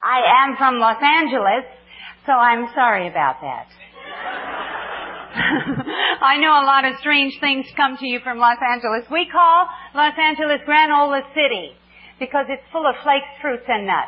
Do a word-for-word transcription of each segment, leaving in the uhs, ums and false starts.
I am from Los Angeles, so I'm sorry about that. I know a lot of strange things come to you from Los Angeles. We call Los Angeles Granola City because it's full of flakes, fruits, and nuts.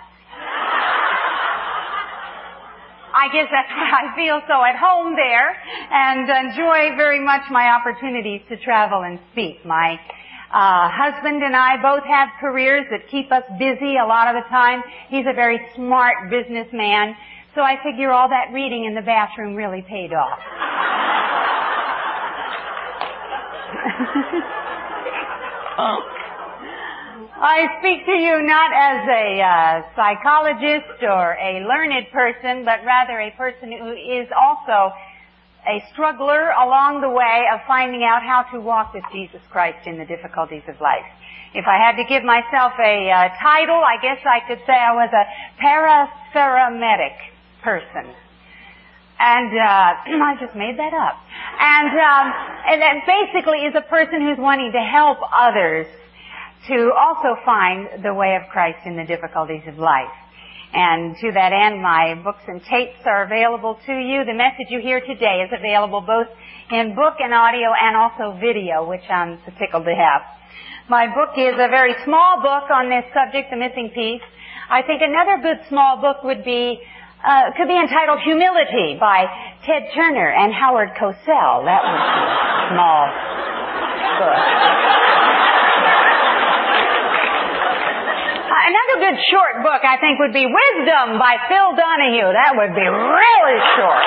I guess that's why I feel so at home there and enjoy very much my opportunities to travel and speak. My uh husband and I both have careers that keep us busy a lot of the time. He's a very smart businessman, so I figure all that reading in the bathroom really paid off. I speak to you not as a uh, psychologist or a learned person, but rather a person who is also a struggler along the way of finding out how to walk with Jesus Christ in the difficulties of life. If I had to give myself a uh, title, I guess I could say I was a paraparamedic person. And uh, I just made that up. And, um, and that basically is a person who's wanting to help others to also find the way of Christ in the difficulties of life. And to that end, my books and tapes are available to you. The message you hear today is available both in book and audio and also video, which I'm so tickled to have. My book is a very small book on this subject, The Missing Piece. I think another good small book would be, uh, could be entitled Humility by Ted Turner and Howard Cosell. That would be a small book. Another good short book, I think, would be Wisdom by Phil Donahue. That would be really short.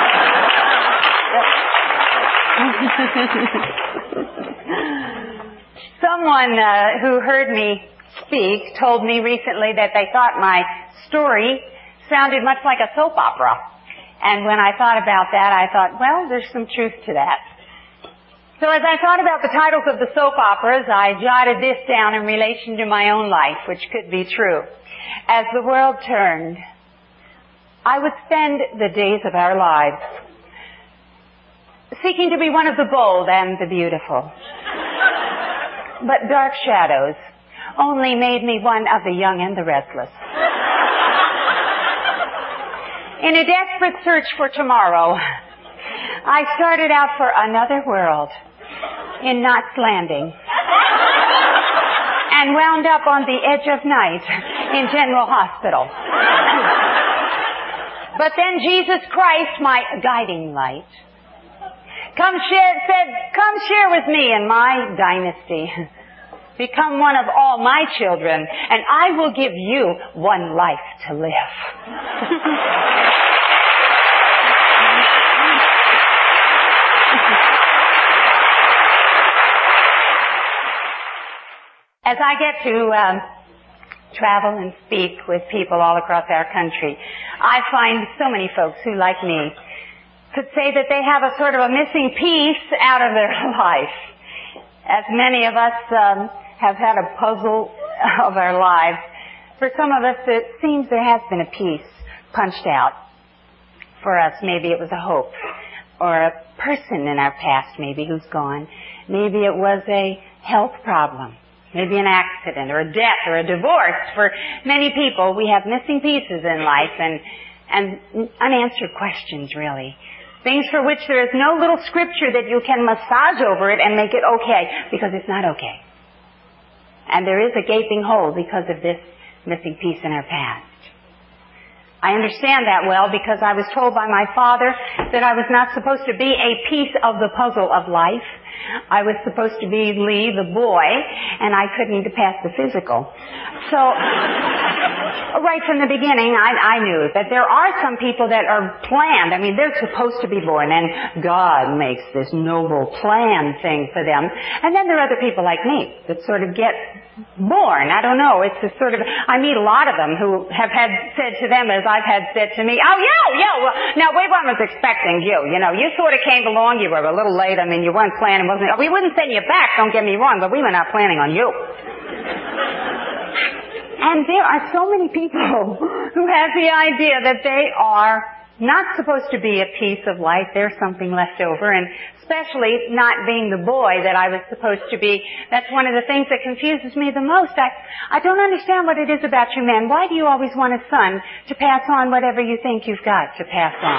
Someone uh, who heard me speak told me recently that they thought my story sounded much like a soap opera. And when I thought about that, I thought, well, there's some truth to that. So as I thought about the titles of the soap operas, I jotted this down in relation to my own life, which could be true. As the world turned, I would spend the days of our lives seeking to be one of the bold and the beautiful. But dark shadows only made me one of the young and the restless. In a desperate search for tomorrow, I started out for another world in Knots Landing and wound up on the edge of night in General Hospital. But then Jesus Christ, my guiding light, come share, said, come share with me in my dynasty. Become one of all my children, and I will give you one life to live. As I get to um, travel and speak with people all across our country, I find so many folks who, like me, could say that they have a sort of a missing piece out of their life. As many of us um, have had a puzzle of our lives, for some of us it seems there has been a piece punched out. For us, maybe it was a hope, or a person in our past maybe who's gone. Maybe it was a health problem. Maybe an accident or a death or a divorce. For many people, we have missing pieces in life and, and unanswered questions, really. Things for which there is no little scripture that you can massage over it and make it okay, because it's not okay. And there is a gaping hole because of this missing piece in our past. I understand that well because I was told by my father that I was not supposed to be a piece of the puzzle of life. I was supposed to be Lee, the boy, and I couldn't pass the physical. So, right from the beginning, I, I knew that there are some people that are planned. I mean, they're supposed to be born, and God makes this noble plan thing for them. And then there are other people like me that sort of get born. I don't know. It's a sort of, I meet a lot of them who have had said to them as I've had said to me, oh, yo, yo, well, now we weren't expecting you. You know, you sort of came along, you were a little late. I mean, you weren't planning, wasn't, we wouldn't send you back, don't get me wrong, but we were not planning on you. And there are so many people who have the idea that they are not supposed to be a piece of life. There's something left over, and especially not being the boy that I was supposed to be. That's one of the things that confuses me the most. I, I don't understand what it is about you men. Why do you always want a son to pass on whatever you think you've got to pass on?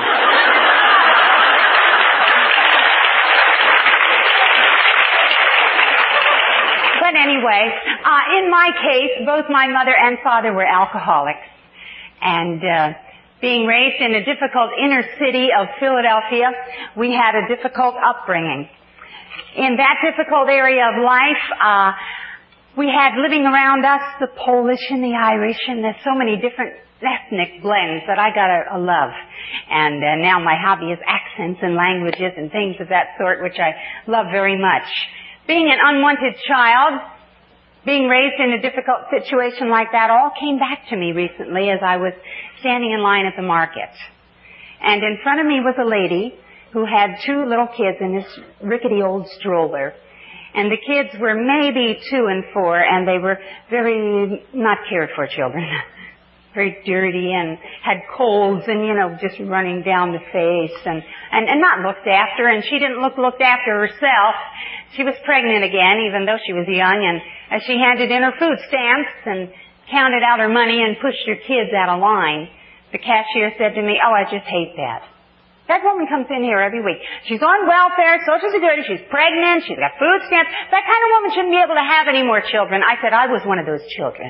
But anyway, uh, in my case, both my mother and father were alcoholics. And, uh, being raised in a difficult inner city of Philadelphia, we had a difficult upbringing. In that difficult area of life, uh, we had living around us the Polish and the Irish, and there's so many different ethnic blends that I got a, a love. And uh, now my hobby is accents and languages and things of that sort, which I love very much. Being an unwanted child, being raised in a difficult situation like that, all came back to me recently as I was standing in line at the market. And in front of me was a lady who had two little kids in this rickety old stroller. And the kids were maybe two and four, and they were very not cared for children. Very dirty and had colds and, you know, just running down the face and, and, and not looked after. And she didn't look looked after herself. She was pregnant again, even though she was young, and as she handed in her food stamps and counted out her money and pushed her kids out of line, the cashier said to me, "Oh, I just hate that. That woman comes in here every week. She's on welfare, Social Security, she's pregnant, she's got food stamps. That kind of woman shouldn't be able to have any more children." I said, I was one of those children.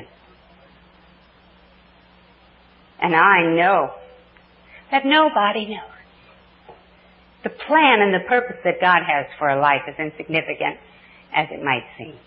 And I know that nobody knows the plan and the purpose that God has for a life, as insignificant as it might seem.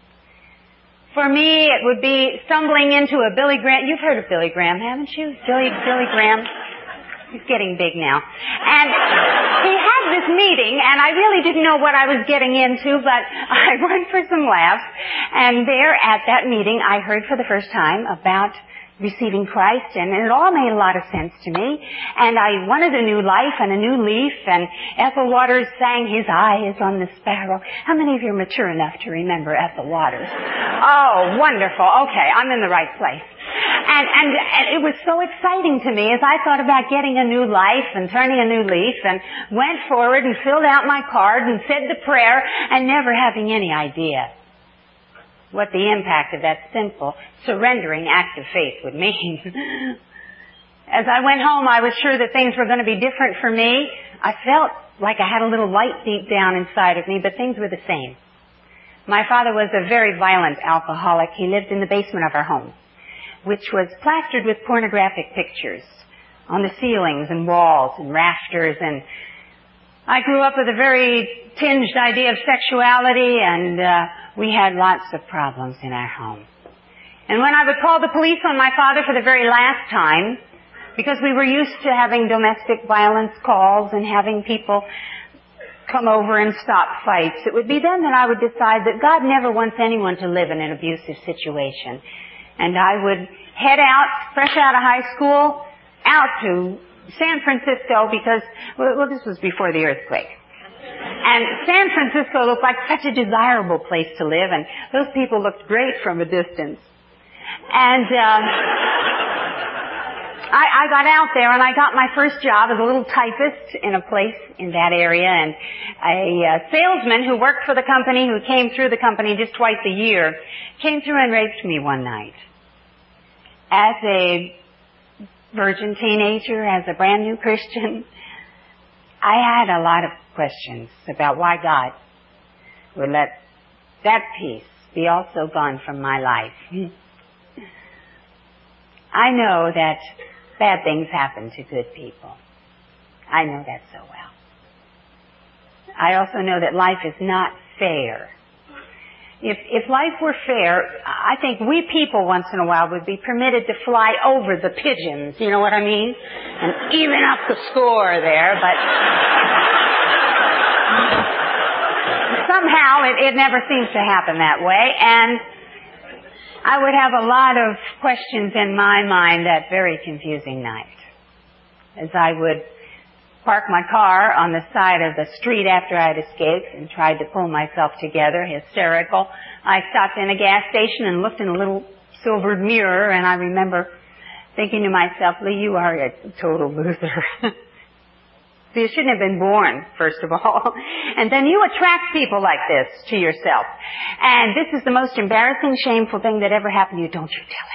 For me, it would be stumbling into a Billy Graham. You've heard of Billy Graham, haven't you? Billy, Billy Graham. He's getting big now. And he had this meeting, and I really didn't know what I was getting into, but I went for some laughs. And there at that meeting, I heard for the first time about receiving Christ, and it all made a lot of sense to me. And I wanted a new life and a new leaf, and Ethel Waters sang "His Eye is on the Sparrow." How many of you are mature enough to remember Ethel Waters? Oh, wonderful. Okay, I'm in the right place. And, and, and it was so exciting to me as I thought about getting a new life and turning a new leaf, and went forward and filled out my card and said the prayer, and never having any idea what the impact of that simple, surrendering act of faith would mean. As I went home, I was sure that things were going to be different for me. I felt like I had a little light deep down inside of me, but things were the same. My father was a very violent alcoholic. He lived in the basement of our home, which was plastered with pornographic pictures on the ceilings and walls and rafters, and I grew up with a very tinged idea of sexuality, and uh, we had lots of problems in our home. And when I would call the police on my father for the very last time, because we were used to having domestic violence calls and having people come over and stop fights, it would be then that I would decide that God never wants anyone to live in an abusive situation. And I would head out, fresh out of high school, out to San Francisco, because, well, this was before the earthquake. And San Francisco looked like such a desirable place to live, and those people looked great from a distance. And uh, I, I got out there, and I got my first job as a little typist in a place in that area, and a uh, salesman who worked for the company, who came through the company just twice a year, came through and raped me one night. As a virgin teenager, as a brand new Christian, I had a lot of questions about why God would let that piece be also gone from my life. I know that bad things happen to good people. I know that so well. I also know that life is not fair. If, if life were fair, I think we people once in a while would be permitted to fly over the pigeons, you know what I mean? And even up the score there, but somehow it, it never seems to happen that way, and I would have a lot of questions in my mind that very confusing night as I would park my car on the side of the street after I'd escaped and tried to pull myself together, hysterical. I stopped in a gas station and looked in a little silvered mirror, and I remember thinking to myself, Lee, you are a total loser. So you shouldn't have been born, first of all. And then you attract people like this to yourself. And this is the most embarrassing, shameful thing that ever happened to you. Don't you tell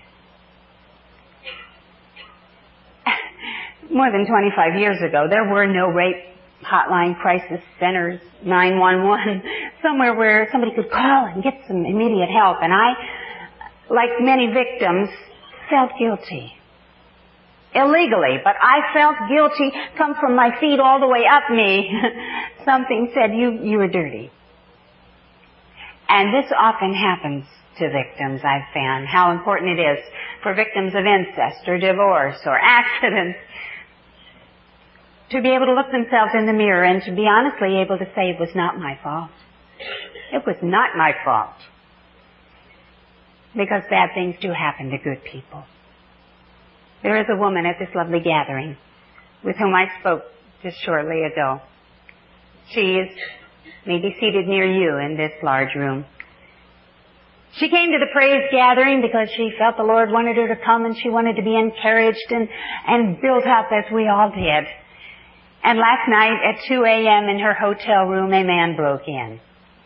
anybody. More than twenty-five years ago, there were no rape hotline crisis centers, nine one one, somewhere where somebody could call and get some immediate help. And I, like many victims, felt guilty. Illegally, but I felt guilty come from my feet all the way up me. Something said, you, you were dirty. And this often happens to victims, I've found, how important it is for victims of incest or divorce or accidents to be able to look themselves in the mirror and to be honestly able to say, it was not my fault. It was not my fault. Because bad things do happen to good people. There is a woman at this lovely gathering with whom I spoke just shortly ago. She is maybe seated near you in this large room. She came to the praise gathering because she felt the Lord wanted her to come and she wanted to be encouraged and, and built up as we all did. And last night at two a.m. in her hotel room, a man broke in.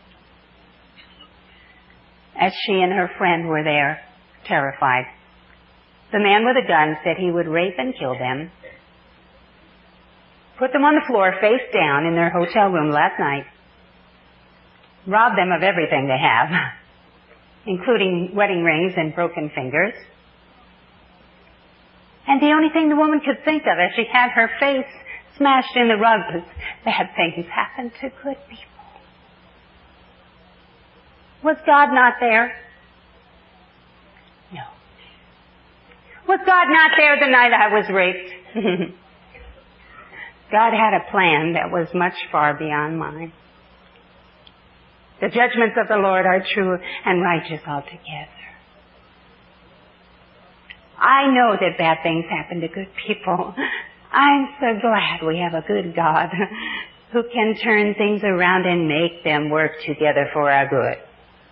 As she and her friend were there, terrified. The man with a gun said he would rape and kill them, put them on the floor face down in their hotel room last night, rob them of everything they have, including wedding rings and broken fingers. And the only thing the woman could think of as she had her face smashed in the rug was, bad things happen to good people. Was God not there? No. Was God not there the night I was raped? God had a plan that was much far beyond mine. The judgments of the Lord are true and righteous altogether. I know that bad things happen to good people. I'm so glad we have a good God who can turn things around and make them work together for our good.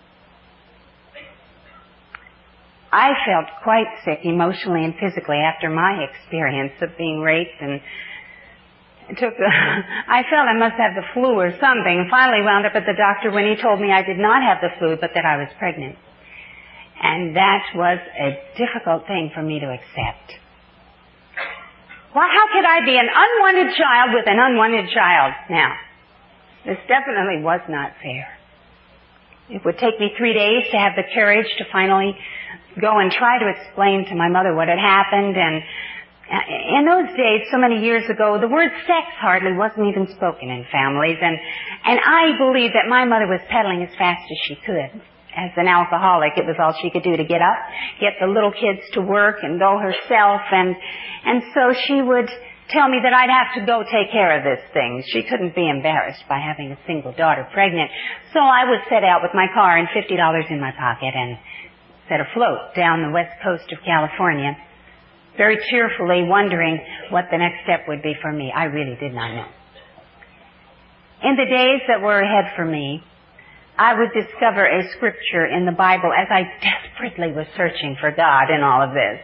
I felt quite sick emotionally and physically after my experience of being raped, and it took a, I felt I must have the flu or something. Finally wound up at the doctor when he told me I did not have the flu but that I was pregnant. And that was a difficult thing for me to accept. Well, how could I be an unwanted child with an unwanted child? Now, this definitely was not fair. It would take me three days to have the courage to finally go and try to explain to my mother what had happened. And in those days, so many years ago, the word sex hardly wasn't even spoken in families. And, and I believe that my mother was pedaling as fast as she could. As an alcoholic, it was all she could do to get up, get the little kids to work, and go herself. And, and so she would tell me that I'd have to go take care of this thing. She couldn't be embarrassed by having a single daughter pregnant. So I would set out with my car and fifty dollars in my pocket and set afloat down the west coast of California, very cheerfully wondering what the next step would be for me. I really did not know. In the days that were ahead for me, I would discover a scripture in the Bible as I desperately was searching for God in all of this.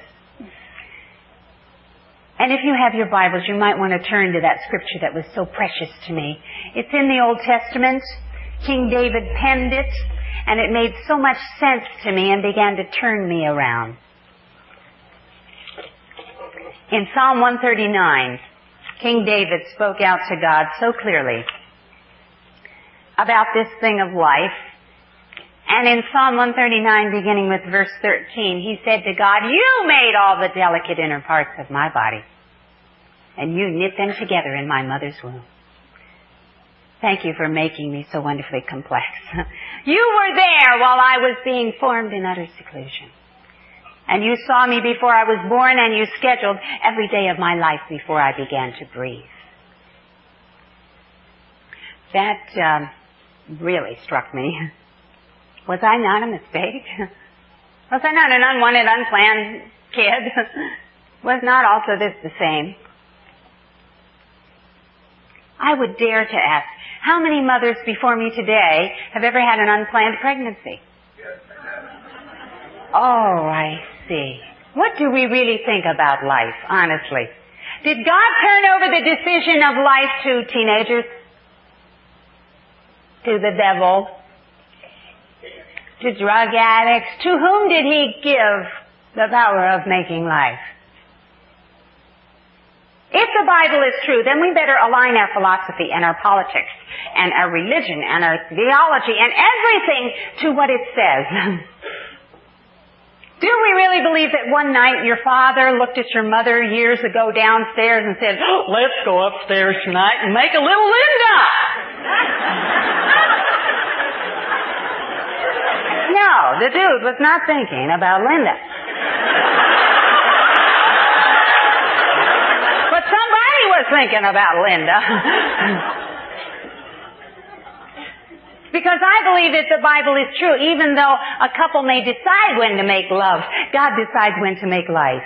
And if you have your Bibles, you might want to turn to that scripture that was so precious to me. It's in the Old Testament. King David penned it, and it made so much sense to me and began to turn me around. In Psalm one thirty-nine, King David spoke out to God so clearly about this thing of life. And in Psalm one thirty-nine, beginning with verse thirteen, he said to God, "You made all the delicate inner parts of my body, and you knit them together in my mother's womb. Thank you for making me so wonderfully complex. You were there while I was being formed in utter seclusion. And you saw me before I was born, and you scheduled every day of my life before I began to breathe." That um, really struck me. Was I not a mistake? Was I not an unwanted, unplanned kid? Was not also this the same? I would dare to ask, how many mothers before me today have ever had an unplanned pregnancy? Oh, I see. What do we really think about life, honestly? Did God turn over the decision of life to teenagers? To the devil? To drug addicts? To whom did He give the power of making life? If the Bible is true, then we better align our philosophy and our politics and our religion and our theology and everything to what it says. Do we really believe that one night your father looked at your mother years ago downstairs and said, let's go upstairs tonight and make a little Linda? No, the dude was not thinking about Linda. But somebody was thinking about Linda. Because I believe that the Bible is true. Even though a couple may decide when to make love, God decides when to make life.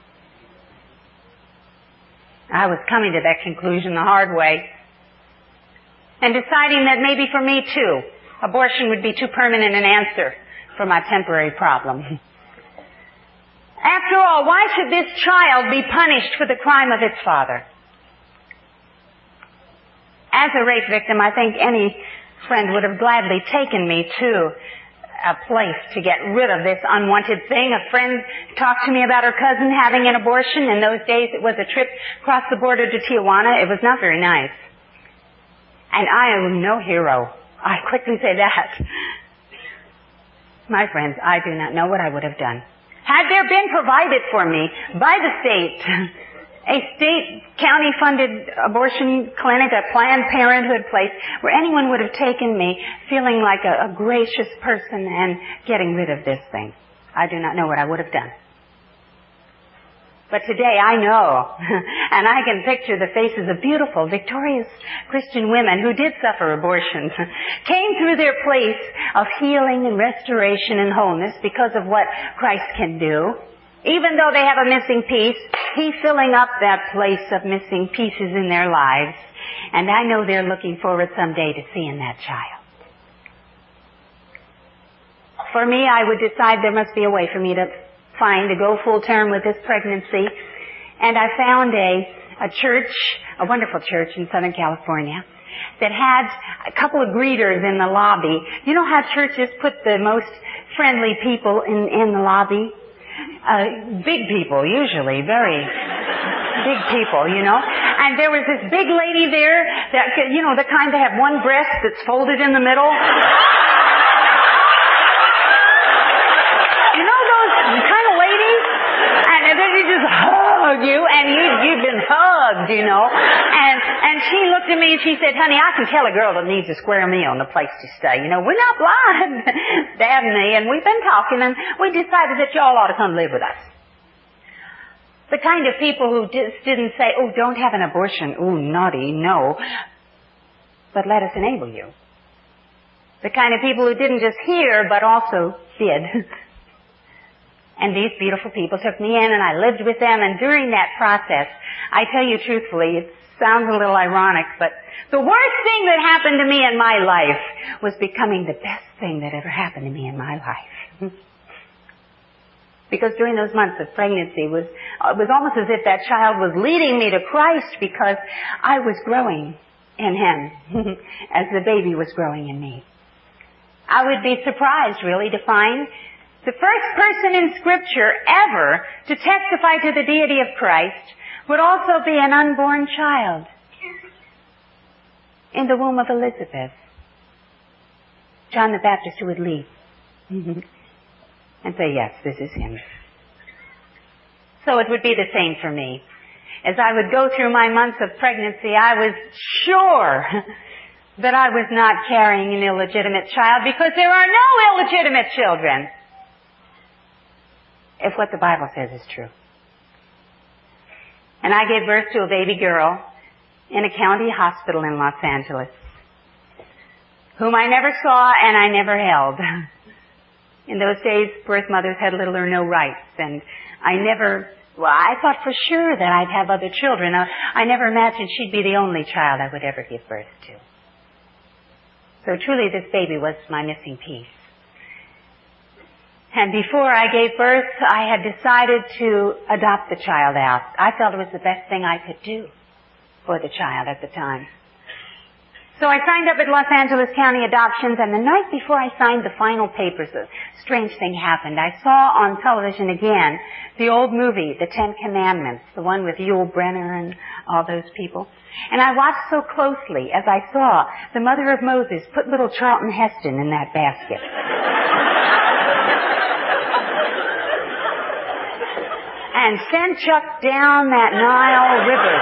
I was coming to that conclusion the hard way. And deciding that maybe for me too, abortion would be too permanent an answer for my temporary problem. After all, why should this child be punished for the crime of its father? As a rape victim, I think any friend would have gladly taken me to a place to get rid of this unwanted thing. A friend talked to me about her cousin having an abortion. In those days, it was a trip across the border to Tijuana. It was not very nice. And I am no hero. I quickly say that. My friends, I do not know what I would have done. Had there been provided for me by the state a state county-funded abortion clinic, a Planned Parenthood place, where anyone would have taken me feeling like a, a gracious person and getting rid of this thing, I do not know what I would have done. But today I know, and I can picture the faces of beautiful, victorious Christian women who did suffer abortions, came through their place of healing and restoration and wholeness because of what Christ can do. Even though they have a missing piece, He's filling up that place of missing pieces in their lives. And I know they're looking forward someday to seeing that child. For me, I would decide there must be a way for me to find to go full term with this pregnancy. And I found a, a church, a wonderful church in Southern California, that had a couple of greeters in the lobby. You know how churches put the most friendly people in, in the lobby? Uh, big people, usually, very big people, you know. And there was this big lady there that, you know, the kind that have one breast that's folded in the middle. You know those kind of ladies? And then they just hug you, and you, you've been hugged, you know. And and she looked at me and she said, honey, I can tell a girl that needs a square meal and a place to stay. You know, we're not blind, Dad and me, and we've been talking, and we decided that y'all ought to come live with us. The kind of people who just didn't say, oh, don't have an abortion, ooh, naughty, no, but let us enable you. The kind of people who didn't just hear, but also did. And these beautiful people took me in, and I lived with them, and during that process, I tell you truthfully, it sounds a little ironic, but the worst thing that happened to me in my life was becoming the best thing that ever happened to me in my life. Because during those months of pregnancy, was, it was almost as if that child was leading me to Christ, because I was growing in Him as the baby was growing in me. I would be surprised, really, to find the first person in Scripture ever to testify to the deity of Christ would also be an unborn child in the womb of Elizabeth. John the Baptist, who would leap and say, yes, this is him. So it would be the same for me. As I would go through my months of pregnancy, I was sure that I was not carrying an illegitimate child, because there are no illegitimate children, if what the Bible says is true. And I gave birth to a baby girl in a county hospital in Los Angeles, whom I never saw and I never held. In those days, birth mothers had little or no rights, and I never, well, I thought for sure that I'd have other children. I, I never imagined she'd be the only child I would ever give birth to. So truly, this baby was my missing piece. And before I gave birth, I had decided to adopt the child out. I felt it was the best thing I could do for the child at the time. So I signed up at Los Angeles County Adoptions, and the night before I signed the final papers, a strange thing happened. I saw on television again the old movie, The Ten Commandments, the one with Yul Brynner and all those people. And I watched so closely as I saw the mother of Moses put little Charlton Heston in that basket. And send Chuck down that Nile River.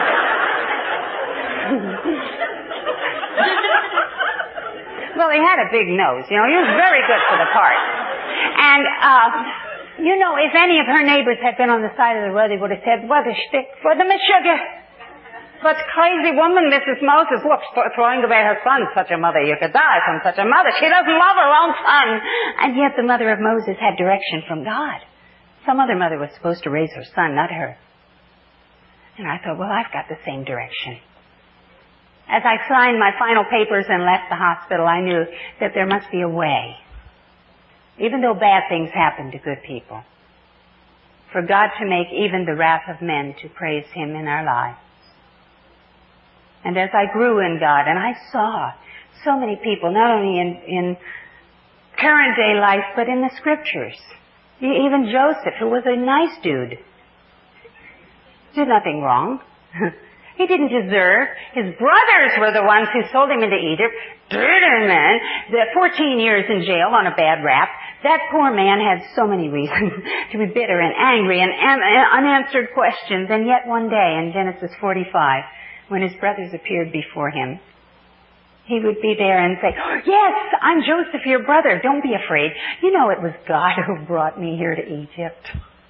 Well, he had a big nose, you know. He was very good for the part. And, uh, you know, if any of her neighbors had been on the side of the road, they would have said, what a shtick for the sugar. What crazy woman Missus Moses looks for throwing away her son. Such a mother, you could die from such a mother. She doesn't love her own son. And yet the mother of Moses had direction from God. Some other mother was supposed to raise her son, not her. And I thought, well, I've got the same direction. As I signed my final papers and left the hospital, I knew that there must be a way, even though bad things happen to good people, for God to make even the wrath of men to praise Him in our lives. And as I grew in God, and I saw so many people, not only in, in current day life, but in the Scriptures, even Joseph, who was a nice dude, did nothing wrong. He didn't deserve. His brothers were the ones who sold him into Egypt. Dirty men. The fourteen years in jail on a bad rap. That poor man had so many reasons to be bitter and angry and unanswered questions. And yet one day in Genesis forty-five, when his brothers appeared before him, he would be there and say, yes, I'm Joseph, your brother. Don't be afraid. You know it was God who brought me here to Egypt.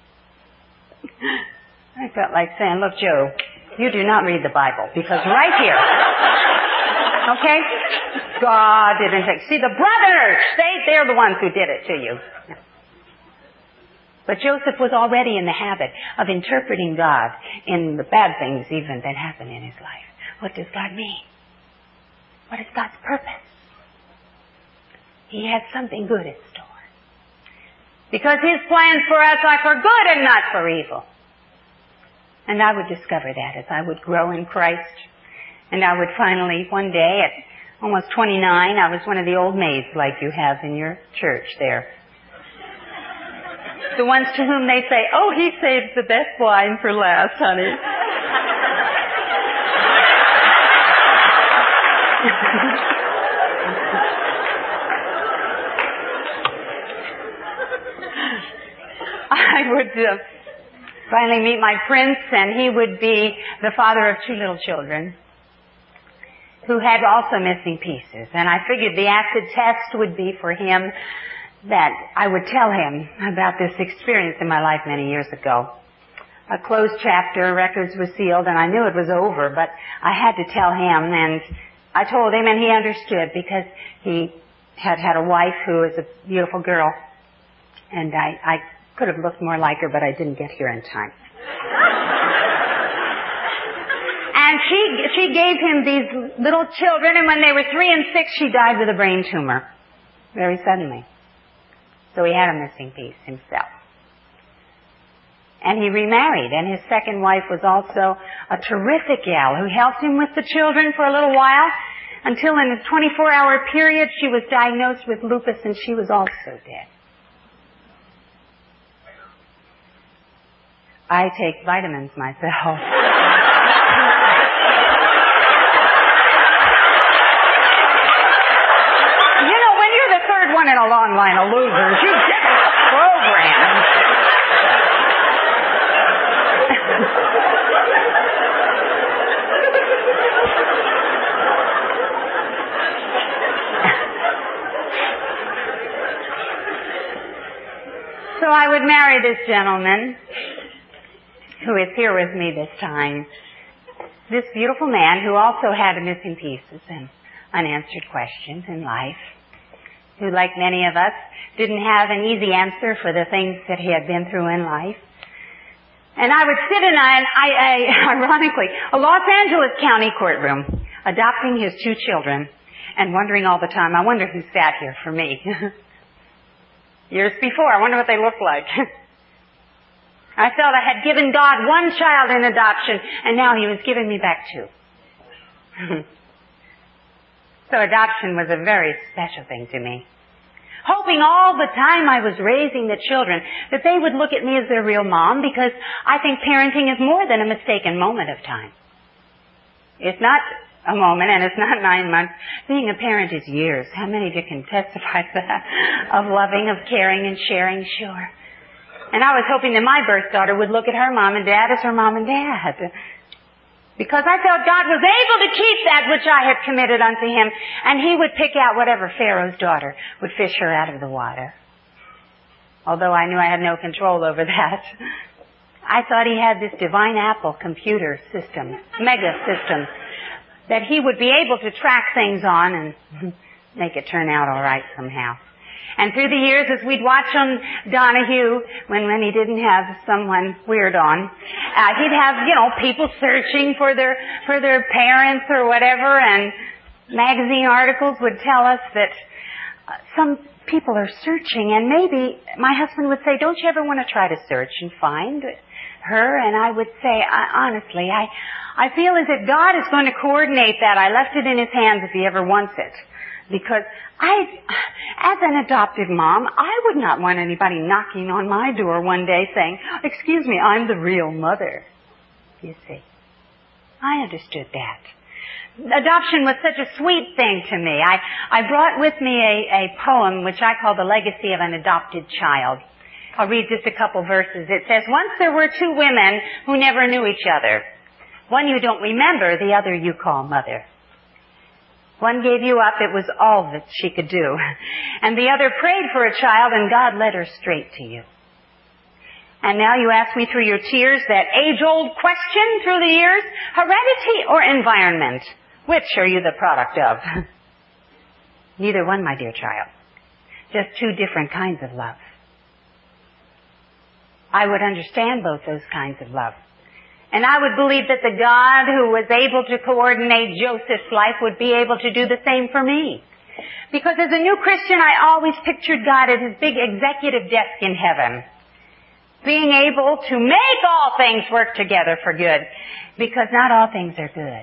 I felt like saying, look, Joe, you do not read the Bible, because right here, okay, God didn't take, see, the brothers, they, they're the ones who did it to you. But Joseph was already in the habit of interpreting God in the bad things even that happen in his life. What does God mean? What is God's purpose? He has something good in store. Because His plans for us are for good and not for evil. And I would discover that as I would grow in Christ. And I would finally, one day at almost twenty-nine, I was one of the old maids like you have in your church there. The ones to whom they say, oh, he saved the best wine for last, honey. I would uh, finally meet my prince, and he would be the father of two little children who had also missing pieces. And I figured the acid test would be for him that I would tell him about this experience in my life many years ago. A closed chapter, records were sealed, and I knew it was over, but I had to tell him, and I told him, and he understood, because he had had a wife who was a beautiful girl, and I, I could have looked more like her, but I didn't get here in time. And she, she gave him these little children, and when they were three and six, she died with a brain tumor, very suddenly. So he had a missing piece himself. And he remarried, and his second wife was also a terrific gal who helped him with the children for a little while, until in a twenty-four hour period she was diagnosed with lupus, and she was also dead. I take vitamins myself. You know, when you're the third one in a long line of losers, you get programmed. So I would marry this gentleman who is here with me this time. This beautiful man who also had missing pieces and unanswered questions in life, who, like many of us, didn't have an easy answer for the things that he had been through in life. And I would sit in, an, I, I, ironically, a Los Angeles County courtroom, adopting his two children, and wondering all the time, I wonder who sat here for me. years before. I wonder what they look like. I felt I had given God one child in adoption, and now He was giving me back two. So adoption was a very special thing to me. Hoping all the time I was raising the children that they would look at me as their real mom, because I think parenting is more than a mistaken moment of time. It's not a moment, and it's not nine months. Being a parent is years. How many of you can testify to that? Of loving, of caring, and sharing, sure. And I was hoping that my birth daughter would look at her mom and dad as her mom and dad. Because I felt God was able to keep that which I had committed unto Him, and He would pick out whatever Pharaoh's daughter would fish her out of the water. Although I knew I had no control over that. I thought He had this divine Apple computer system, mega system, that He would be able to track things on and make it turn out all right somehow. And through the years, as we'd watch on Donahue, when, when he didn't have someone weird on, uh, he'd have, you know, people searching for their, for their parents or whatever, and magazine articles would tell us that uh, some people are searching, and maybe my husband would say, don't you ever want to try to search and find her? And I would say, I, honestly, I, I feel as if God is going to coordinate that. I left it in His hands if He ever wants it. Because I, as an adoptive mom, I would not want anybody knocking on my door one day saying, excuse me, I'm the real mother. You see, I understood that. Adoption was such a sweet thing to me. I, I brought with me a, a poem which I call The Legacy of an Adopted Child. I'll read just a couple verses. It says, once there were two women who never knew each other. One you don't remember, the other you call mother. One gave you up, it was all that she could do. And the other prayed for a child, and God led her straight to you. And now you ask me through your tears that age-old question through the years, heredity or environment? Which are you the product of? Neither one, my dear child. Just two different kinds of love. I would understand both those kinds of love. And I would believe that the God who was able to coordinate Joseph's life would be able to do the same for me. Because as a new Christian, I always pictured God at His big executive desk in heaven, being able to make all things work together for good, because not all things are good.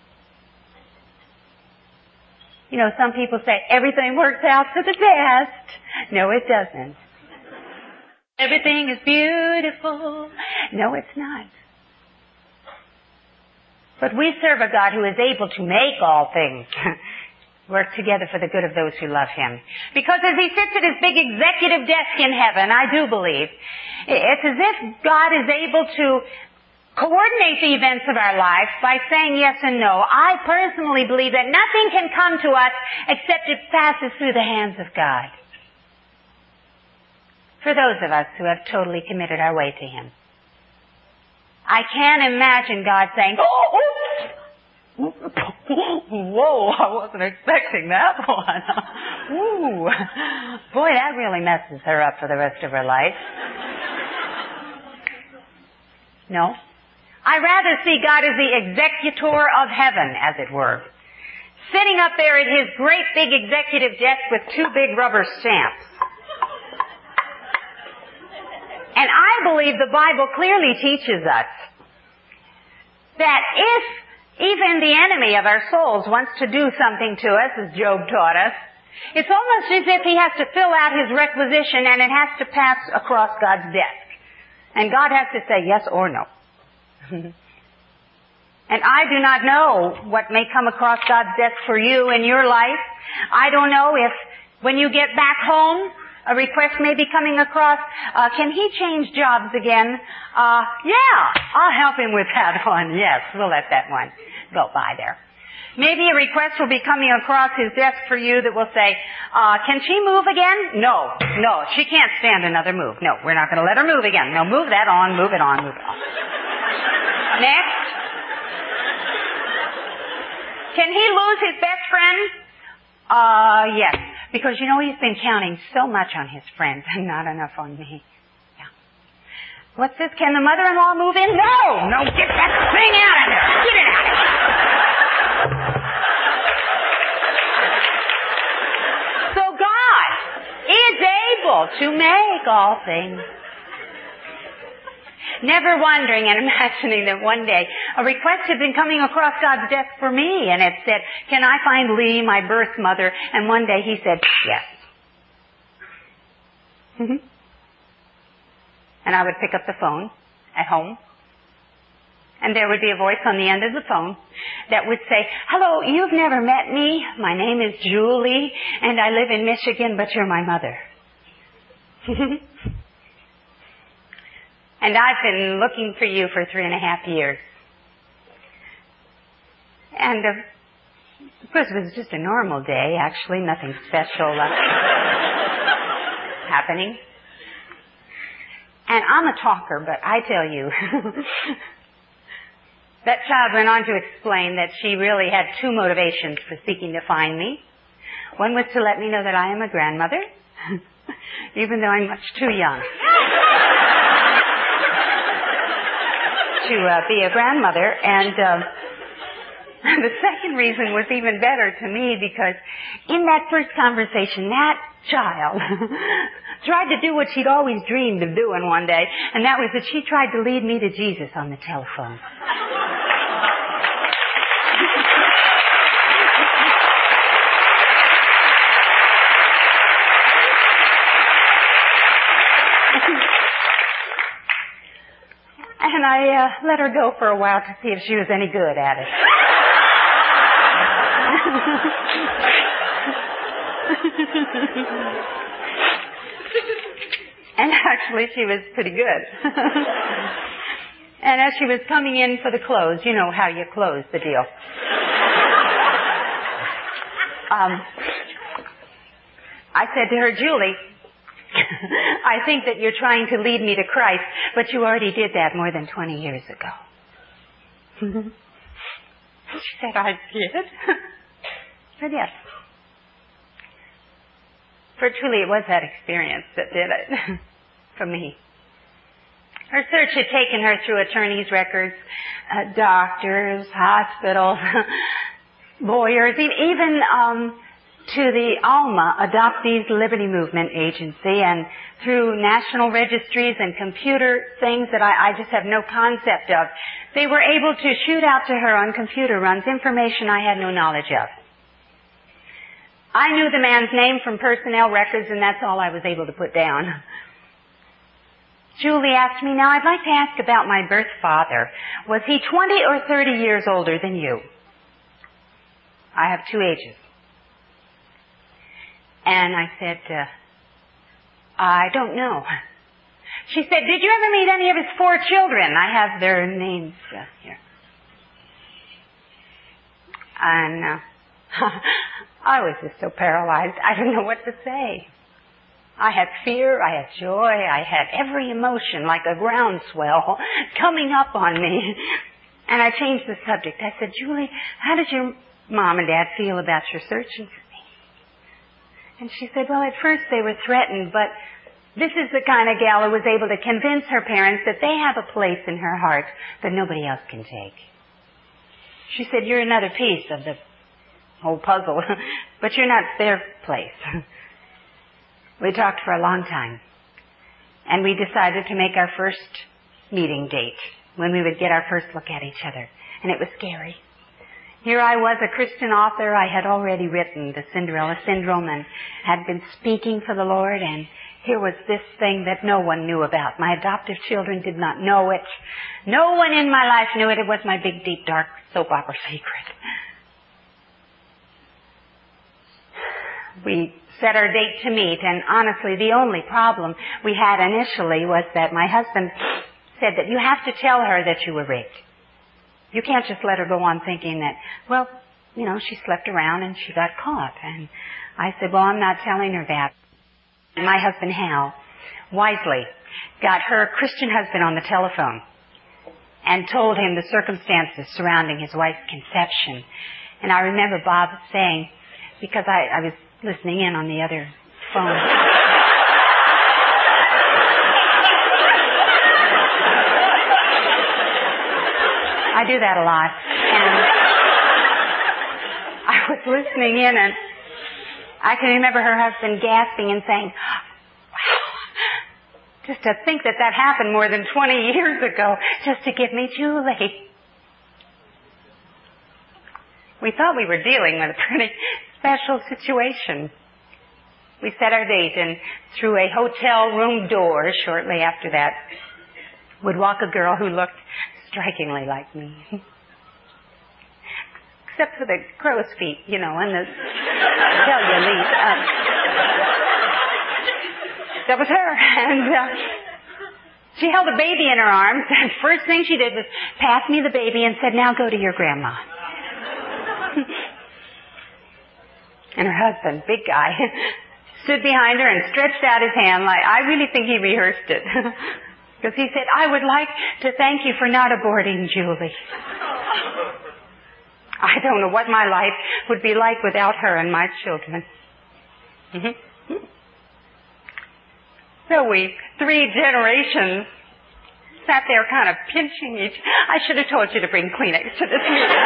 You know, some people say everything works out for the best. No, it doesn't. Everything is beautiful. No, it's not. But we serve a God who is able to make all things work together for the good of those who love Him. Because as He sits at His big executive desk in heaven, I do believe, it's as if God is able to coordinate the events of our life by saying yes and no. I personally believe that nothing can come to us except it passes through the hands of God. For those of us who have totally committed our way to Him. I can't imagine God saying, oh, oops. Whoa, I wasn't expecting that one. Ooh, boy, that really messes her up for the rest of her life. No. I rather see God as the executor of heaven, as it were. Sitting up there at His great big executive desk with two big rubber stamps. And I believe the Bible clearly teaches us that if even the enemy of our souls wants to do something to us, as Job taught us, it's almost as if he has to fill out his requisition and it has to pass across God's desk. And God has to say yes or no. And I do not know what may come across God's desk for you in your life. I don't know if when you get back home, a request may be coming across, uh, can he change jobs again? Uh, yeah, I'll help him with that one. Yes, we'll let that one go by there. Maybe a request will be coming across his desk for you that will say, uh, can she move again? No, no, she can't stand another move. No, we're not going to let her move again. No, move that on, move it on, move it on. Next. Can he lose his best friend? Uh, yes. Because, you know, he's been counting so much on his friends and not enough on me. Yeah. What's this? Can the mother-in-law move in? No! No, get that thing out of there! Get it out of there! So God is able to make all things. Never wondering and imagining that one day a request had been coming across God's desk for me, and it said, can I find Lee, my birth mother? And one day he said, yes. Mm-hmm. And I would pick up the phone at home, and there would be a voice on the end of the phone that would say, hello, you've never met me. My name is Julie, and I live in Michigan, but you're my mother. And I've been looking for you for three and a half years. And uh, of course, it was just a normal day, actually, nothing special uh, happening. And I'm a talker, but I tell you, that child went on to explain that she really had two motivations for seeking to find me. One was to let me know that I am a grandmother, even though I'm much too young to uh, be a grandmother. And uh, the second reason was even better to me, because in that first conversation, that child tried to do what she'd always dreamed of doing one day, and that was that she tried to lead me to Jesus on the telephone. And I uh, let her go for a while to see if she was any good at it. And actually, she was pretty good. And as she was coming in for the close, you know how you close the deal. Um, I said to her, Julie, I think that you're trying to lead me to Christ, but you already did that more than twenty years ago. She said, I did? I said, yes. For truly, it was that experience that did it for me. Her search had taken her through attorneys' records, uh, doctors, hospitals, lawyers, even um, to the ALMA, Adoptees Liberty Movement Agency, and through national registries and computer things that I, I just have no concept of. They were able to shoot out to her on computer runs information I had no knowledge of. I knew the man's name from personnel records, and that's all I was able to put down. Julie asked me, now I'd like to ask about my birth father. Was he twenty or thirty years older than you? I have two ages. And I said, uh, I don't know. She said, did you ever meet any of his four children? I have their names uh, here. And uh, I was just so paralyzed. I didn't know what to say. I had fear, I had joy, I had every emotion like a groundswell coming up on me. And I changed the subject. I said, Julie, how did your mom and dad feel about your searching for me? And she said, well, at first they were threatened, but this is the kind of gal who was able to convince her parents that they have a place in her heart that nobody else can take. She said, you're another piece of the whole puzzle, but you're not their place. We talked for a long time, and we decided to make our first meeting date when we would get our first look at each other, and it was scary. Here I was, a Christian author. I had already written The Cinderella Syndrome and had been speaking for the Lord, and here was this thing that no one knew about. My adoptive children did not know it. No one in my life knew it. It was my big, deep, dark soap opera secret. We set our date to meet, and honestly, the only problem we had initially was that my husband said that you have to tell her that you were raped. You can't just let her go on thinking that, well, you know, she slept around and she got caught. And I said, well, I'm not telling her that. And my husband, Hal, wisely got her Christian husband on the telephone and told him the circumstances surrounding his wife's conception. And I remember Bob saying, because I, I was listening in on the other phone. I do that a lot. And I was listening in, and I can remember her husband gasping and saying, wow, Just to think that that happened more than twenty years ago, just to give me Julie. We thought we were dealing with a pretty special situation. We set our date, and through a hotel room door shortly after that would walk a girl who looked strikingly like me. Except for the crow's feet, you know, and the cellulite. Um, that was her. And uh, she held a baby in her arms, and first thing she did was pass me the baby and said, "Now go to your grandma." And her husband, big guy, stood behind her and stretched out his hand like, I really think he rehearsed it. Because he said, "I would like to thank you for not aborting Julie." I don't know what my life would be like without her and my children. Mm-hmm. So we, three generations, sat there kind of pinching each. I should have told you to bring Kleenex to this meeting.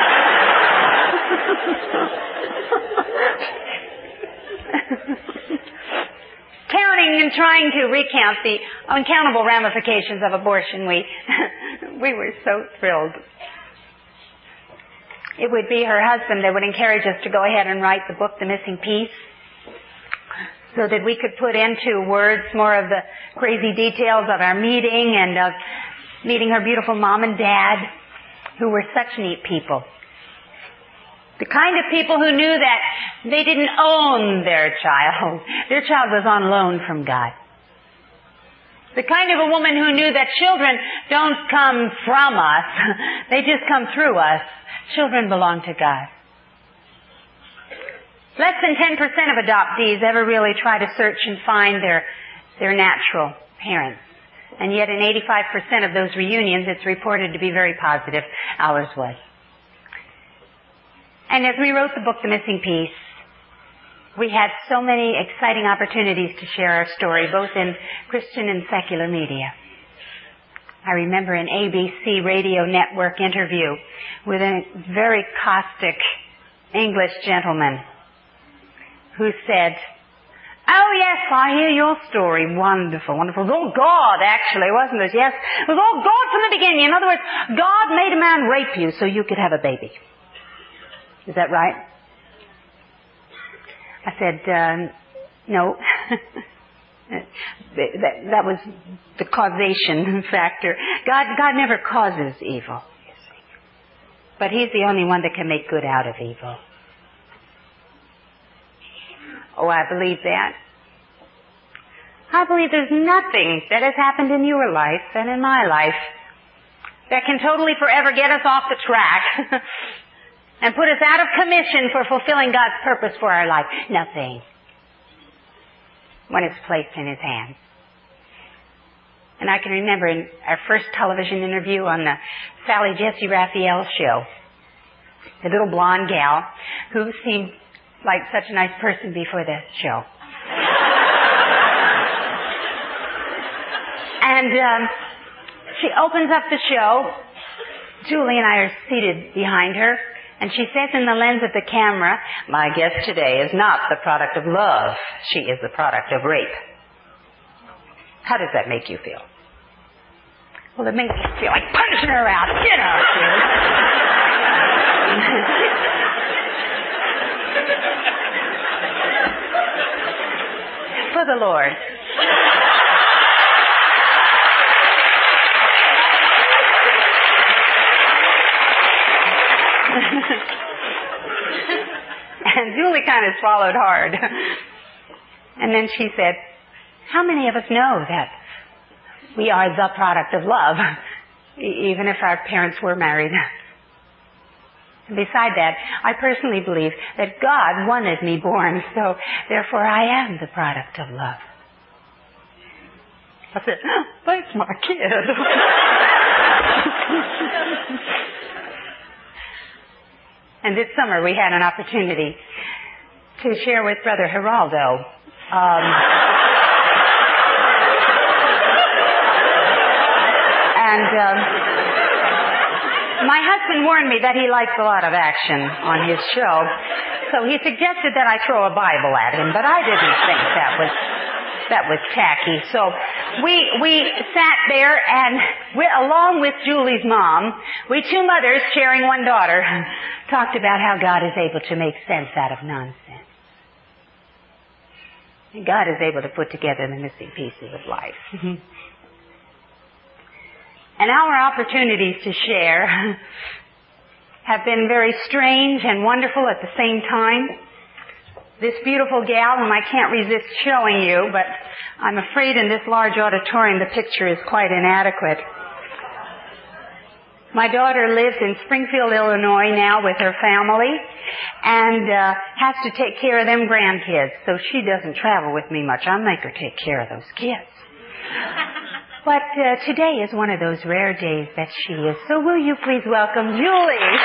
Counting and trying to recount the uncountable ramifications of abortion, we we were so thrilled. It would be her husband that would encourage us to go ahead and write the book, The Missing Piece, so that we could put into words more of the crazy details of our meeting and of meeting her beautiful mom and dad, who were such neat people. The kind of people who knew that they didn't own their child. Their child was on loan from God. The kind of a woman who knew that children don't come from us. They just come through us. Children belong to God. Less than ten percent of adoptees ever really try to search and find their, their natural parents. And yet in eighty-five percent of those reunions, it's reported to be very positive. Ours was. And as we wrote the book, The Missing Piece, we had so many exciting opportunities to share our story, both in Christian and secular media. I remember an A B C radio network interview with a very caustic English gentleman who said, "Oh yes, I hear your story. Wonderful, wonderful. It was all God, actually, wasn't it? Yes, it was all God from the beginning. In other words, God made a man rape you so you could have a baby. Is that right?" I said, uh, no. that, that was the causation factor. God, God never causes evil. But He's the only one that can make good out of evil. Oh, I believe that. I believe there's nothing that has happened in your life and in my life that can totally forever get us off the track and put us out of commission for fulfilling God's purpose for our life. Nothing. When it's placed in His hands. And I can remember in our first television interview on the Sally Jesse Raphael show, the little blonde gal who seemed like such a nice person before the show. And um, she opens up the show. Julie and I are seated behind her. And she says in the lens of the camera, "My guest today is not the product of love. She is the product of rape." How does that make you feel? Well, it makes you feel like punching her out. Get out, dude. For the Lord. And Julie kind of swallowed hard. And then she said, "How many of us know that we are the product of love, even if our parents were married?" And beside that, I personally believe that God wanted me born, so therefore I am the product of love. I said, "That's my kid." And this summer we had an opportunity to share with Brother Geraldo. Um, and um, my husband warned me that he likes a lot of action on his show, so he suggested that I throw a Bible at him, but I didn't think that was That was tacky. So we we sat there and we, along with Julie's mom, we two mothers sharing one daughter, talked about how God is able to make sense out of nonsense. And God is able to put together the missing pieces of life. And our opportunities to share have been very strange and wonderful at the same time. This beautiful gal, whom I can't resist showing you, but I'm afraid in this large auditorium the picture is quite inadequate. My daughter lives in Springfield, Illinois now with her family and uh, has to take care of them grandkids, so she doesn't travel with me much. I make her take care of those kids. But uh, today is one of those rare days that she is. So will you please welcome Julie?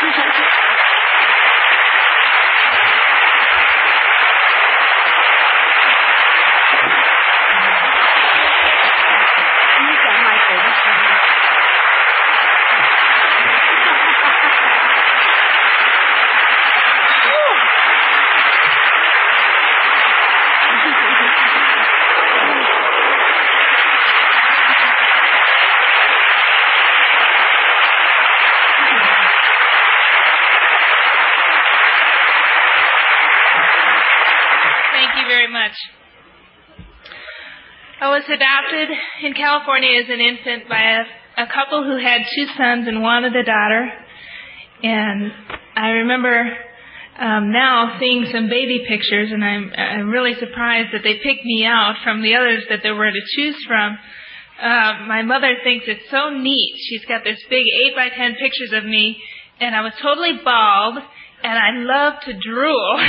I was adopted in California as an infant by a, a couple who had two sons and wanted a daughter. And I remember um, now seeing some baby pictures, and I'm, I'm really surprised that they picked me out from the others that there were to choose from. Uh, my mother thinks it's so neat. She's got this big eight by ten pictures of me, and I was totally bald. And I love to drool.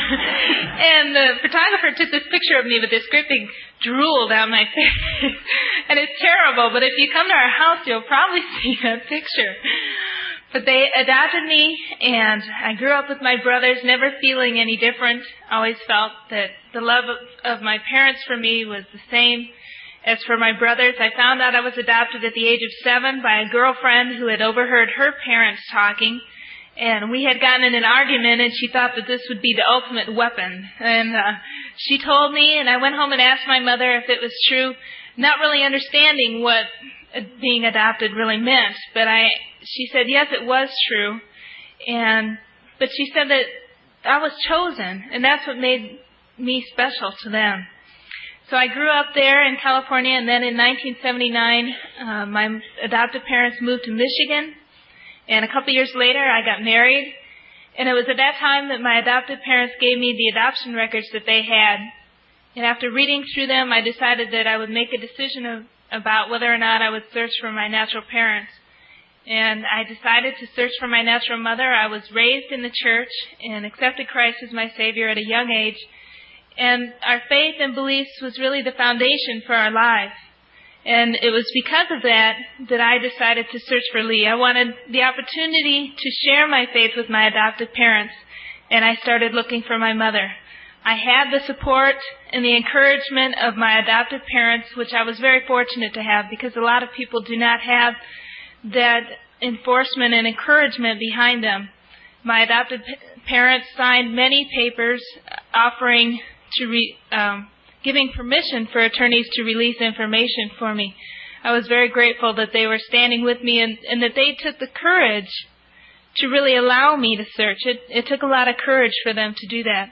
And the photographer took this picture of me with this great big drool down my face. And it's terrible, but if you come to our house, you'll probably see that picture. But they adopted me, and I grew up with my brothers, never feeling any different. Always felt that the love of, of my parents for me was the same as for my brothers. I found out I was adopted at the age of seven by a girlfriend who had overheard her parents talking. And we had gotten in an argument, and she thought that this would be the ultimate weapon. And uh, she told me, and I went home and asked my mother if it was true, not really understanding what being adopted really meant. But I, she said, yes, it was true. And but she said that I was chosen, and that's what made me special to them. So I grew up there in California, and then in nineteen seventy-nine, uh, my adoptive parents moved to Michigan. And a couple years later, I got married. And it was at that time that my adoptive parents gave me the adoption records that they had. And after reading through them, I decided that I would make a decision of, about whether or not I would search for my natural parents. And I decided to search for my natural mother. I was raised in the church and accepted Christ as my Savior at a young age. And our faith and beliefs was really the foundation for our lives. And it was because of that that I decided to search for Lee. I wanted the opportunity to share my faith with my adoptive parents, and I started looking for my mother. I had the support and the encouragement of my adoptive parents, which I was very fortunate to have, because a lot of people do not have that enforcement and encouragement behind them. My adoptive parents signed many papers offering to re, um, giving permission for attorneys to release information for me. I was very grateful that they were standing with me and, and that they took the courage to really allow me to search. It, it took a lot of courage for them to do that.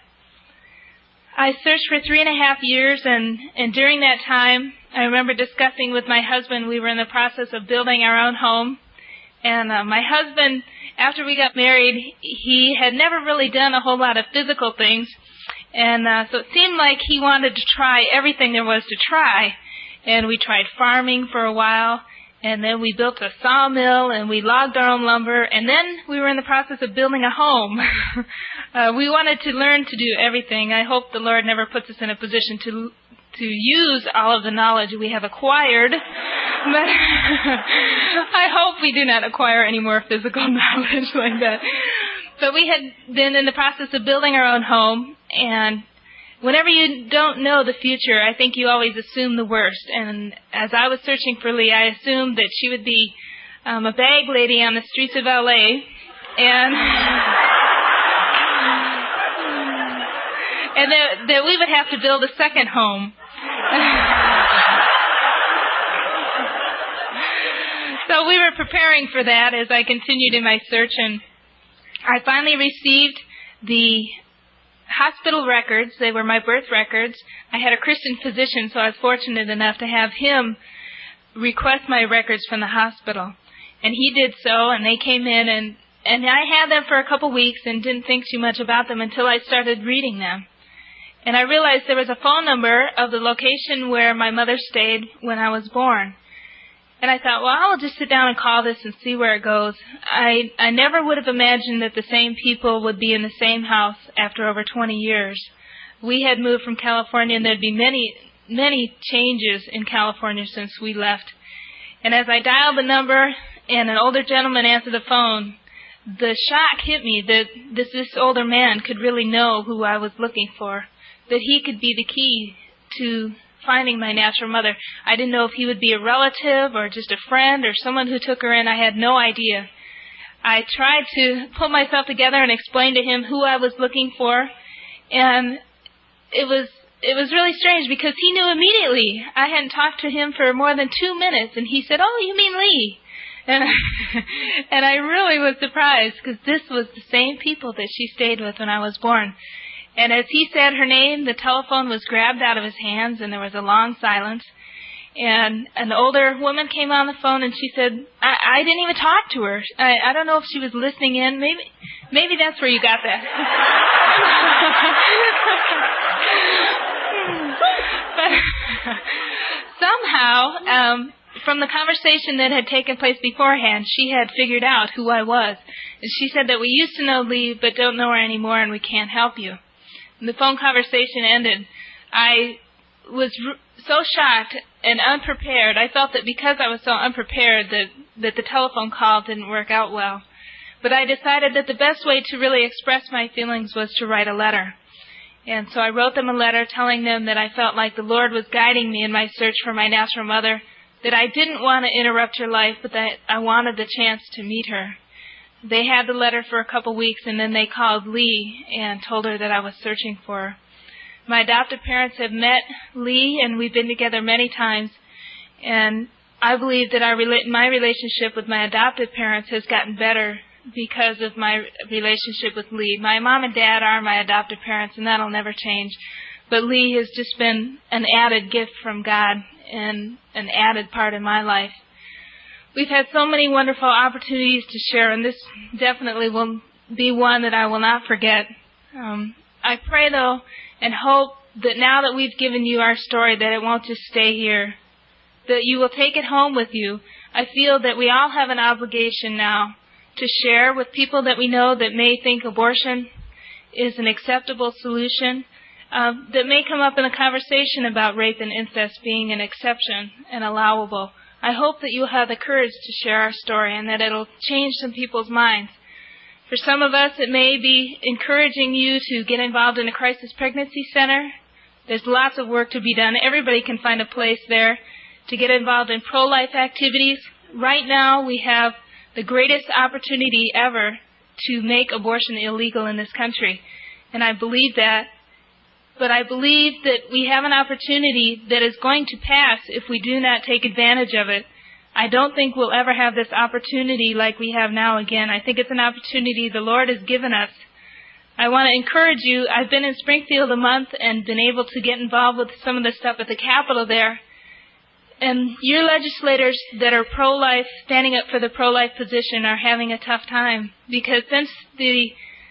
I searched for three and a half years, and, and during that time, I remember discussing with my husband. We were in the process of building our own home. And uh, my husband, after we got married, he had never really done a whole lot of physical things. And uh, so it seemed like he wanted to try everything there was to try. And we tried farming for a while, and then we built a sawmill, and we logged our own lumber, and then we were in the process of building a home. uh, we wanted to learn to do everything. I hope the Lord never puts us in a position to to use all of the knowledge we have acquired, but I hope we do not acquire any more physical knowledge like that. But we had been in the process of building our own home, and whenever you don't know the future, I think you always assume the worst. And as I was searching for Lee, I assumed that she would be um, a bag lady on the streets of L A, and and that, that we would have to build a second home. So we were preparing for that as I continued in my search, and I finally received the hospital records. They were my birth records. I had a Christian physician, so I was fortunate enough to have him request my records from the hospital. And he did so, and they came in, and, and I had them for a couple weeks and didn't think too much about them until I started reading them. And I realized there was a phone number of the location where my mother stayed when I was born. And I thought, well, I'll just sit down and call this and see where it goes. I, I never would have imagined that the same people would be in the same house after over twenty years. We had moved from California, and there'd be many, many changes in California since we left. And as I dialed the number and an older gentleman answered the phone, the shock hit me that this, this older man could really know who I was looking for, that he could be the key to finding my natural mother. I didn't know if he would be a relative or just a friend or someone who took her in. I had no idea. I tried to pull myself together and explain to him who I was looking for, and it was it was really strange because he knew immediately. I hadn't talked to him for more than two minutes, and he said, "Oh, you mean Lee?" And I, and I really was surprised because this was the same people that she stayed with when I was born. And as he said her name, the telephone was grabbed out of his hands, and there was a long silence. And an older woman came on the phone, and she said, I, I didn't even talk to her. I, I don't know if she was listening in. Maybe maybe that's where you got that. But somehow, um, from the conversation that had taken place beforehand, she had figured out who I was. And she said that we used to know Lee, but don't know her anymore, and we can't help you. When the phone conversation ended, I was r- so shocked and unprepared. I felt that because I was so unprepared that, that the telephone call didn't work out well. But I decided that the best way to really express my feelings was to write a letter. And so I wrote them a letter telling them that I felt like the Lord was guiding me in my search for my natural mother, that I didn't want to interrupt her life, but that I wanted the chance to meet her. They had the letter for a couple weeks, and then they called Lee and told her that I was searching for her. My adoptive parents have met Lee, and we've been together many times. And I believe that our my relationship with my adoptive parents has gotten better because of my relationship with Lee. My mom and dad are my adoptive parents, and that'll never change. But Lee has just been an added gift from God and an added part in my life. We've had so many wonderful opportunities to share, and this definitely will be one that I will not forget. Um, I pray, though, and hope that now that we've given you our story, that it won't just stay here, that you will take it home with you. I feel that we all have an obligation now to share with people that we know that may think abortion is an acceptable solution, uh, that may come up in a conversation about rape and incest being an exception and allowable. I hope that you'll have the courage to share our story and that it'll change some people's minds. For some of us, it may be encouraging you to get involved in a crisis pregnancy center. There's lots of work to be done. Everybody can find a place there to get involved in pro-life activities. Right now, we have the greatest opportunity ever to make abortion illegal in this country. And I believe that. But I believe that we have an opportunity that is going to pass if we do not take advantage of it. I don't think we'll ever have this opportunity like we have now again. I think it's an opportunity the Lord has given us. I want to encourage you. I've been in Springfield a month and been able to get involved with some of the stuff at the Capitol there. And your legislators that are pro-life, standing up for the pro-life position, are having a tough time. Because since the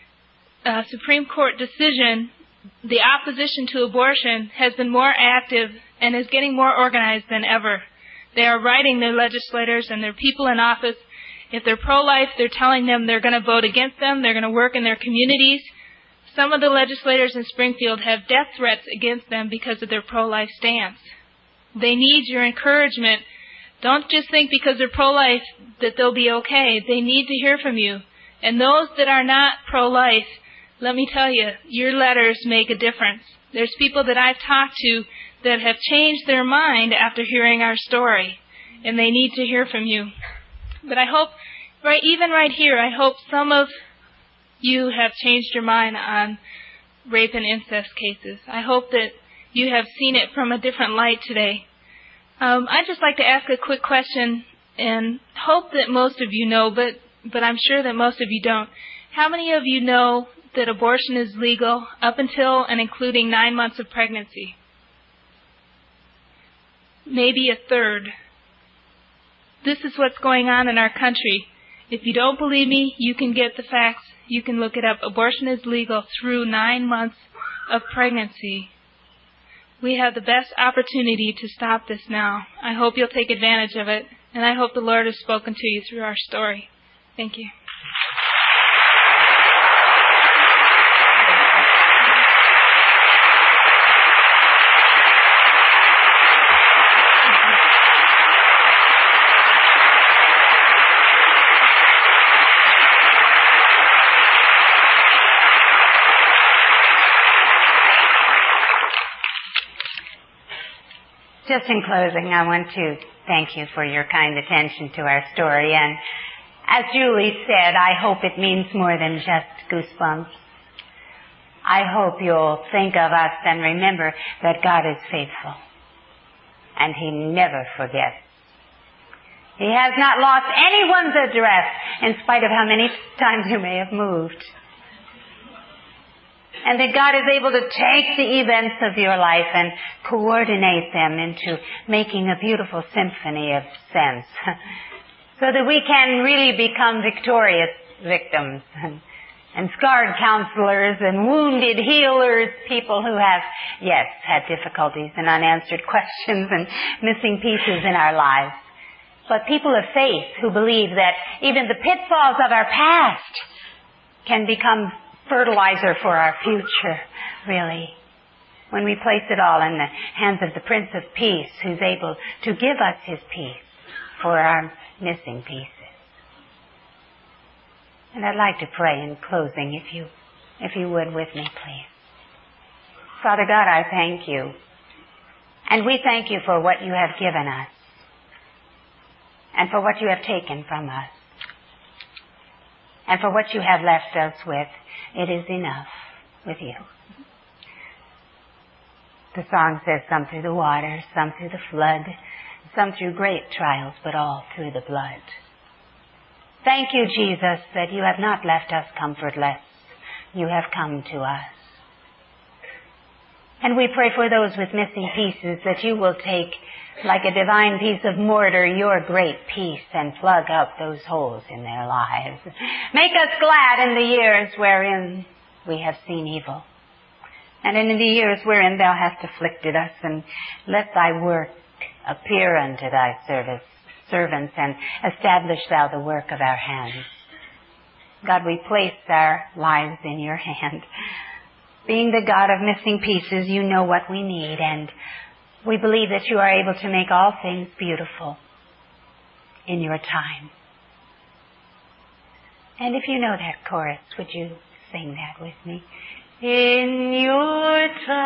uh, Supreme Court decision, the opposition to abortion has been more active and is getting more organized than ever. They are writing their legislators and their people in office. If they're pro-life, they're telling them they're going to vote against them. They're going to work in their communities. Some of the legislators in Springfield have death threats against them because of their pro-life stance. They need your encouragement. Don't just think because they're pro-life that they'll be okay. They need to hear from you. And those that are not pro-life, let me tell you, your letters make a difference. There's people that I've talked to that have changed their mind after hearing our story, and they need to hear from you. But I hope, right, even right here, I hope some of you have changed your mind on rape and incest cases. I hope that you have seen it from a different light today. Um, I'd just like to ask a quick question. and hope that most of you know, but, but I'm sure that most of you don't. How many of you know that abortion is legal up until and including nine months of pregnancy? Maybe a third. This is what's going on in our country. If you don't believe me, you can get the facts. You can look it up. Abortion is legal through nine months of pregnancy. We have the best opportunity to stop this now. I hope you'll take advantage of it, and I hope the Lord has spoken to you through our story. Thank you. Just in closing, I want to thank you for your kind attention to our story. And as Julie said, I hope it means more than just goosebumps. I hope you'll think of us and remember that God is faithful. And He never forgets. He has not lost anyone's address in spite of how many times you may have moved. And that God is able to take the events of your life and coordinate them into making a beautiful symphony of sense so that we can really become victorious victims and, and scarred counselors and wounded healers, people who have, yes, had difficulties and unanswered questions and missing pieces in our lives. But people of faith who believe that even the pitfalls of our past can become fertilizer for our future, really, when we place it all in the hands of the Prince of Peace, who's able to give us His peace for our missing pieces. And I'd like to pray in closing, if you, if you would with me, please. Father God, I thank you. And we thank you for what you have given us and for what you have taken from us and for what you have left us with. It is enough with you. The song says some through the water, some through the flood, some through great trials, but all through the blood. Thank you, Jesus, that you have not left us comfortless. You have come to us. And we pray for those with missing pieces that you will take, like a divine piece of mortar, your great peace and plug up those holes in their lives. Make us glad in the years wherein we have seen evil, and in the years wherein thou hast afflicted us, and let thy work appear unto thy service, servants, and establish thou the work of our hands. God, we place our lives in your hand. Being the God of missing pieces, you know what we need, and we believe that you are able to make all things beautiful in your time. And if you know that chorus, would you sing that with me? In your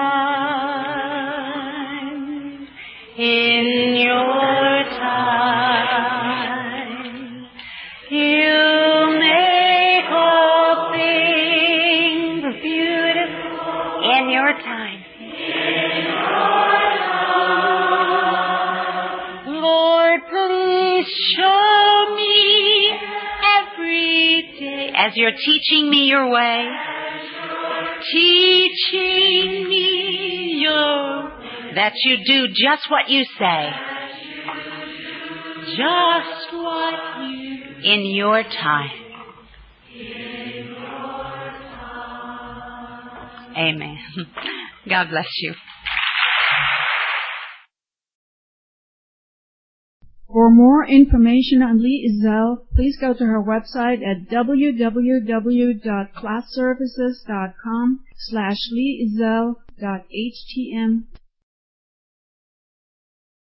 time, in your time, you make all things beautiful. In your time. In your time. Lord, please show me every day as you're teaching me your way. Teaching me your, that you do just what you say. Just what you, in your time. In your time. Amen. God bless you. For more information on Lee Ezell, please go to her website at w w w dot class services dot com slash lee ezell dot h t m